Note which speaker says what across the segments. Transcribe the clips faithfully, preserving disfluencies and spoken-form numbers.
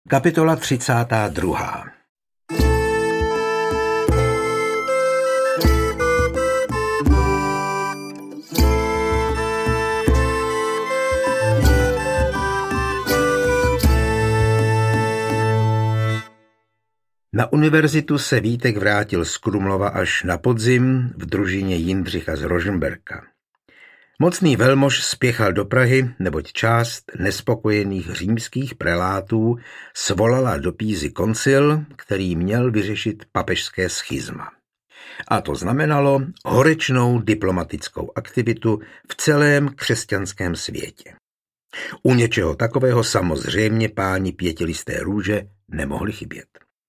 Speaker 1: Kapitola třicátá druhá. Na univerzitu se Vítek vrátil z Krumlova až na podzim v družině Jindřicha z Rožmberka. Mocný velmož spěchal do Prahy, neboť část nespokojených římských prelátů svolala do Pízy koncil, který měl vyřešit papežské schizma. A to znamenalo horečnou diplomatickou aktivitu v celém křesťanském světě. U něčeho takového samozřejmě páni pětilisté růže nemohli chybět.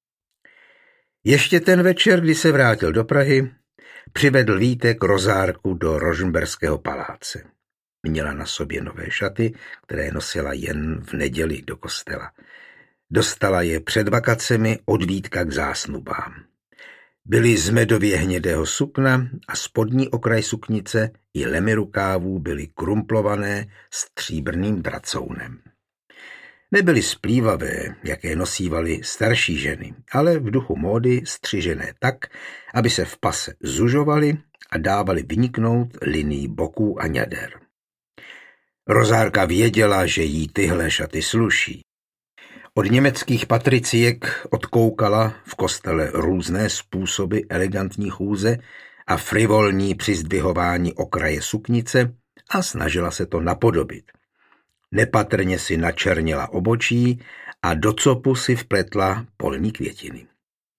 Speaker 1: Ještě ten večer, kdy se vrátil do Prahy, přivedl Vítek Rozárku do Rožmberského paláce. Měla na sobě nové šaty, které nosila jen v neděli do kostela. Dostala je před vakacemi od Vítka k zásnubám. Byly z medově hnědého sukna a spodní okraj suknice i lemy rukávů byly krumplované stříbrným dracounem. Nebyly splývavé, jaké nosívaly starší ženy, ale v duchu módy střižené tak, aby se v pase zužovaly a dávaly vyniknout linií boků a ňader. Rozárka věděla, že jí tyhle šaty sluší. Od německých patriciek odkoukala v kostele různé způsoby elegantní chůze a frivolní přizdvihování okraje suknice a snažila se to napodobit. Nepatrně si načernila obočí a do copu si vpletla polní květiny.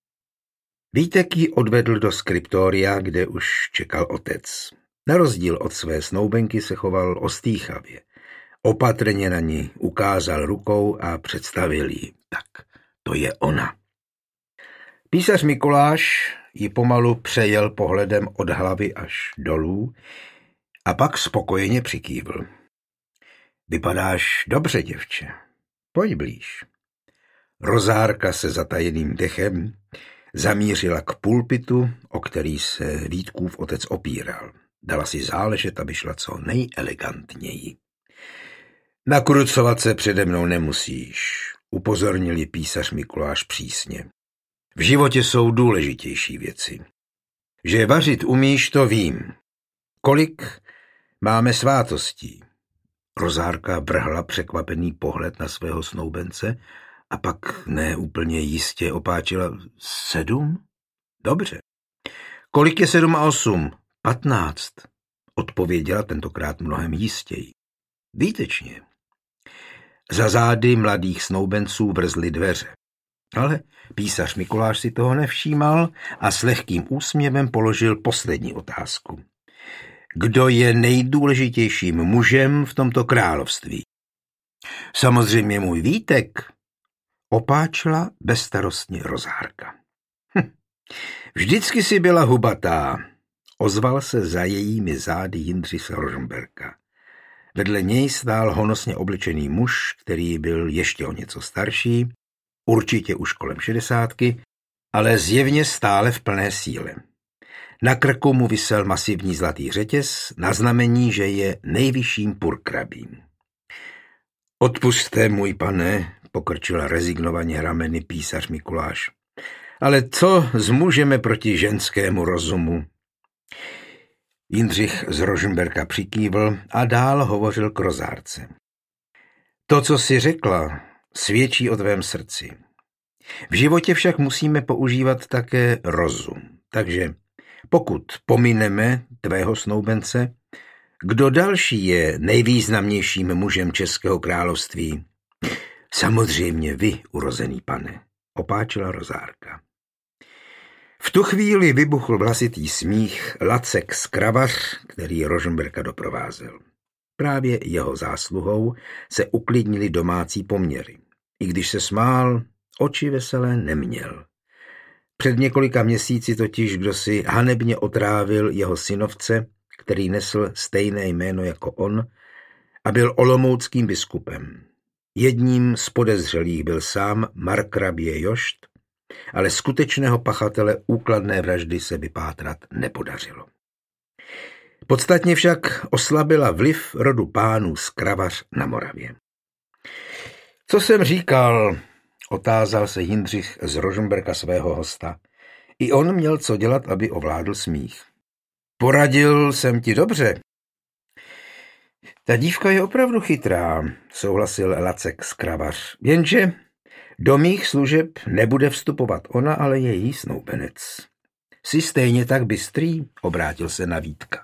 Speaker 1: Vítek ji odvedl do skriptoria, kde už čekal otec. Na rozdíl od své snoubenky se choval ostýchavě. Opatrně na ní ukázal rukou a představil ji. Tak, to je ona. Písař Mikuláš ji pomalu přejel pohledem od hlavy až dolů a pak spokojeně přikývl. Vypadáš dobře, děvče. Pojď blíž. Rozárka se zatajeným dechem zamířila k pulpitu, o který se Vítkův otec opíral. Dala si záležet, aby šla co nejelegantněji. Nakrucovat se přede mnou nemusíš, upozornil ji písař Mikuláš přísně. V životě jsou důležitější věci. Že vařit umíš, to vím. Kolik máme svátostí? Rozárka vrhla překvapený pohled na svého snoubence a pak ne úplně jistě opáčila. Sedm? Dobře. Kolik je sedm a osm? Patnáct, odpověděla tentokrát mnohem jistěji. Výtečně. Za zády mladých snoubenců vrzly dveře. Ale písař Mikuláš si toho nevšímal a s lehkým úsměvem položil poslední otázku. Kdo je nejdůležitějším mužem v tomto království? Samozřejmě můj Vítek, opáčila bezstarostně Rozárka. Hm. Vždycky si byla hubatá, ozval se za jejími zády Jindřich z Rožmberka. Vedle něj stál honosně oblečený muž, který byl ještě o něco starší, určitě už kolem šedesátky, ale zjevně stále v plné síle. Na krku mu visel masivní zlatý řetěz na znamení, že je nejvyšším purkrabím. Odpusťte, můj pane, pokrčila rezignovaně rameny písař Mikuláš. Ale co zmůžeme proti ženskému rozumu? Jindřich z Rožmberka přikývl a dál hovořil k Rozárce. To, co jsi řekla, svědčí o tvém srdci. V životě však musíme používat také rozum. Takže pokud pomineme tvého snoubence, kdo další je nejvýznamnějším mužem Českého království? Samozřejmě vy, urozený pane, opáčila Rozárka. V tu chvíli vybuchl hlasitý smích Lacek Skravař, který Rožmberka doprovázel. Právě jeho zásluhou se uklidnili domácí poměry. I když se smál, oči veselé neměl. Před několika měsíci totiž kdosi hanebně otrávil jeho synovce, který nesl stejné jméno jako on a byl olomouckým biskupem. Jedním z podezřelých byl sám markrabě Jošt, ale skutečného pachatele úkladné vraždy se vypátrat nepodařilo. Podstatně však oslabila vliv rodu pánů Skravař na Moravě. Co jsem říkal, Otázal se Jindřich z Rožmberka svého hosta. I on měl co dělat, aby ovládl smích. Poradil jsem ti dobře. Ta dívka je opravdu chytrá, souhlasil Lacek Skravař. Jenže do mých služeb nebude vstupovat ona, ale její snoubenec. Jsi stejně tak bystrý, obrátil se na Vítka.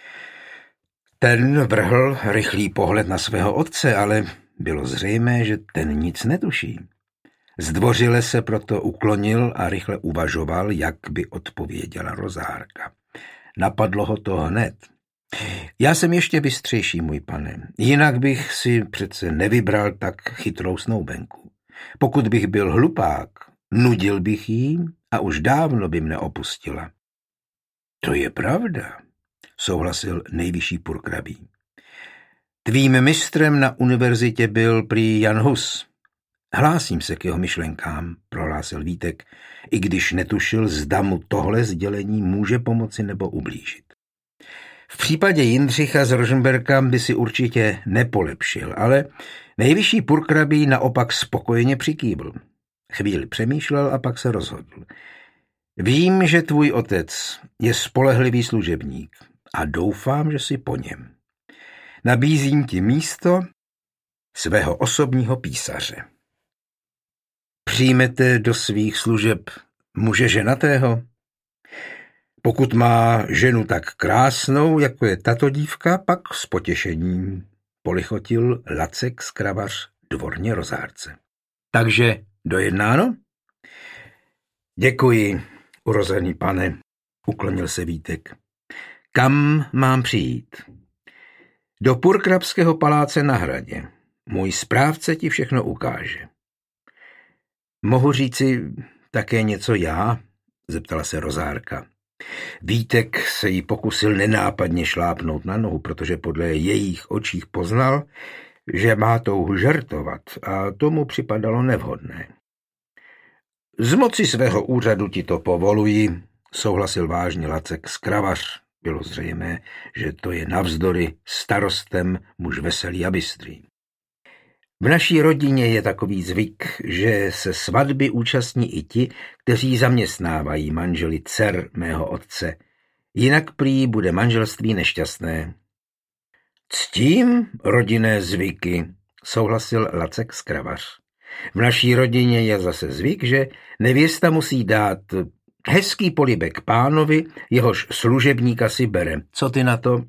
Speaker 1: Ten vrhl rychlý pohled na svého otce, ale bylo zřejmé, že ten nic netuší. Zdvořile se proto uklonil a rychle uvažoval, jak by odpověděla Rozárka. Napadlo ho to hned. Já jsem ještě bystřejší, můj pane. Jinak bych si přece nevybral tak chytrou snoubenku. Pokud bych byl hlupák, nudil bych jí a už dávno by mne opustila. To je pravda, souhlasil nejvyšší purkrabí. Tvým mistrem na univerzitě byl prý Jan Hus. Hlásím se k jeho myšlenkám, prohlásil Vítek, i když netušil, zda mu tohle sdělení může pomoci nebo ublížit. V případě Jindřicha z Rožmberka by si určitě nepolepšil, ale nejvyšší purkrabí naopak spokojeně přikývl. Chvíli přemýšlel a pak se rozhodl. Vím, že tvůj otec je spolehlivý služebník a doufám, že si po něm. Nabízím ti místo svého osobního písaře. Přijmete do svých služeb muže ženatého? Pokud má ženu tak krásnou, jako je tato dívka, pak s potěšením, polichotil Lacek Skravař dvorně Rozárce. Takže dojednáno? Děkuji, urozený pane, uklonil se Vítek. Kam mám přijít? Do purkrabského paláce na hradě. Můj správce ti všechno ukáže. Mohu říci také něco já? Zeptala se Rozárka. Vítek se jí pokusil nenápadně šlápnout na nohu, protože podle jejich očích poznal, že má touhu žertovat a tomu připadalo nevhodné. Z moci svého úřadu ti to povoluji, souhlasil vážně Lacek Skravař. Bylo zřejmé, že to je navzdory starostem muž veselý a bystrý. V naší rodině je takový zvyk, že se svatby účastní i ti, kteří zaměstnávají manželi dcer mého otce. Jinak prý bude manželství nešťastné. Ctím rodinné zvyky, souhlasil Lacek Skravař. V naší rodině je zase zvyk, že nevěsta musí dát hezký polibek pánovi, jehož služebníka si bere. Co ty na to?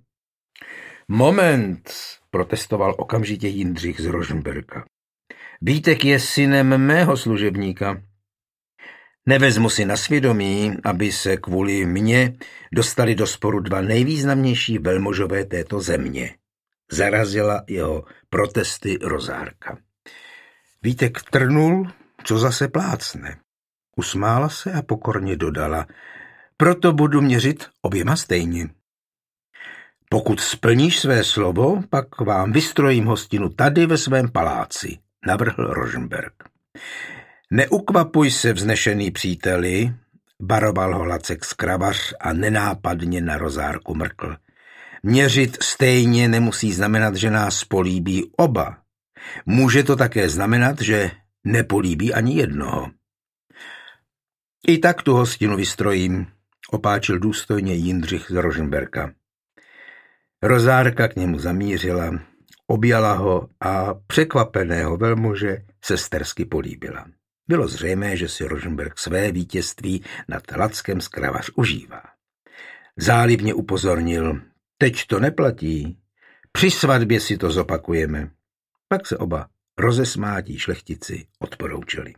Speaker 1: Moment, protestoval okamžitě Jindřich z Rožmberka. Vítek je synem mého služebníka. Nevezmu si na svědomí, aby se kvůli mně dostali do sporu dva nejvýznamnější velmožové této země. Zarazila jeho protesty Rozárka. Vítek trnul, co zase plácne. Usmála se a pokorně dodala, proto budu měřit oběma stejně. Pokud splníš své slovo, pak vám vystrojím hostinu tady ve svém paláci, navrhl Rožmberk. Neukvapuj se, vznešený příteli, baroval ho Lacek Skravař a nenápadně na Rozárku mrkl. Měřit stejně nemusí znamenat, že nás políbí oba. Může to také znamenat, že nepolíbí ani jednoho. I tak tu hostinu vystrojím, opáčil důstojně Jindřich z Rožmberka. Rozárka k němu zamířila, objala ho a překvapeného velmože sestersky políbila. Bylo zřejmé, že si Rožmberk své vítězství nad Lackem Skravař užívá. Zálibně upozornil, teď to neplatí, při svatbě si to zopakujeme. Pak se oba rozesmátí šlechtici odporoučili.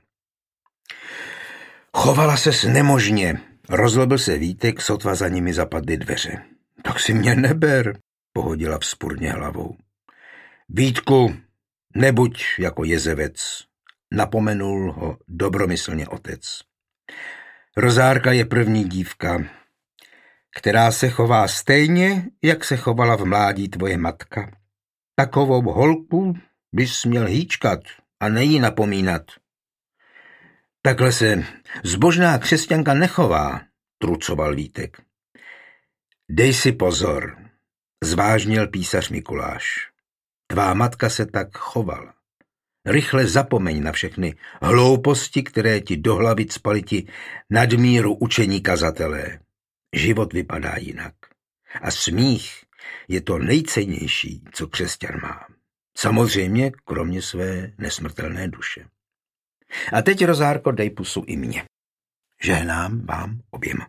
Speaker 1: Chovala ses nemožně, rozlobil se Vítek, sotva za nimi zapadly dveře. Tak si mě neber, pohodila vzpurně hlavou. Vítku, nebuď jako jezevec, napomenul ho dobromyslně otec. Rozárka je první dívka, která se chová stejně, jak se chovala v mládí tvoje matka. Takovou holku bys měl hýčkat a nejí napomínat. Takhle se zbožná křesťanka nechová, trucoval Vítek. Dej si pozor, zvážnil písař Mikuláš. Tvá matka se tak chovala. Rychle zapomeň na všechny hlouposti, které ti do hlavy cpali ti nadmíru učení kazatelé. Život vypadá jinak. A smích je to nejcennější, co křesťan má. Samozřejmě, kromě své nesmrtelné duše. A teď, Rozárko, dej pusu i mně. Žehnám vám oběma.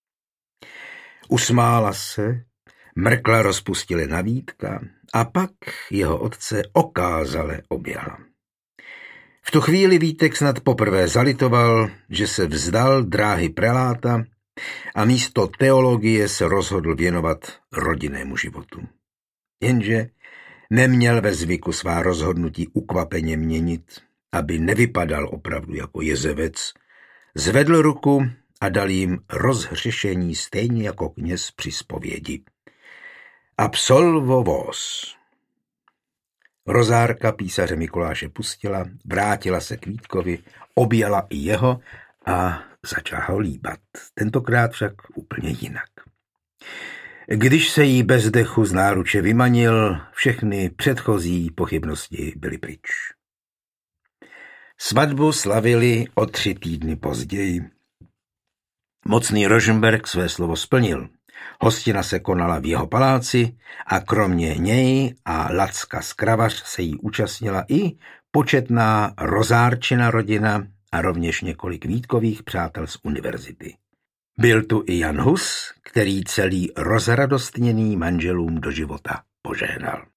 Speaker 1: Usmála se, mrkla rozpustile navítka a pak jeho otce okázale objala. V tu chvíli Vítek snad poprvé zalitoval, že se vzdal dráhy preláta a místo teologie se rozhodl věnovat rodinnému životu. Jenže neměl ve zvyku svá rozhodnutí ukvapeně měnit, aby nevypadal opravdu jako jezevec, zvedl ruku a dal jim rozhřešení stejně jako kněz při zpovědi. Absolvo vos. Rozárka písaře Mikuláše pustila, vrátila se k Vítkovi, objala i jeho a začala ho líbat. Tentokrát však úplně jinak. Když se jí bez dechu z náruče vymanil, všechny předchozí pochybnosti byly pryč. Svatbu slavili o tři týdny později. Mocný Rožmberk své slovo splnil. Hostina se konala v jeho paláci a kromě něj a Lacka Skravař se jí účastnila i početná Rozárčina rodina a rovněž několik Vítkových přátel z univerzity. Byl tu i Jan Hus, který celý rozradostněný manželům do života požehnal.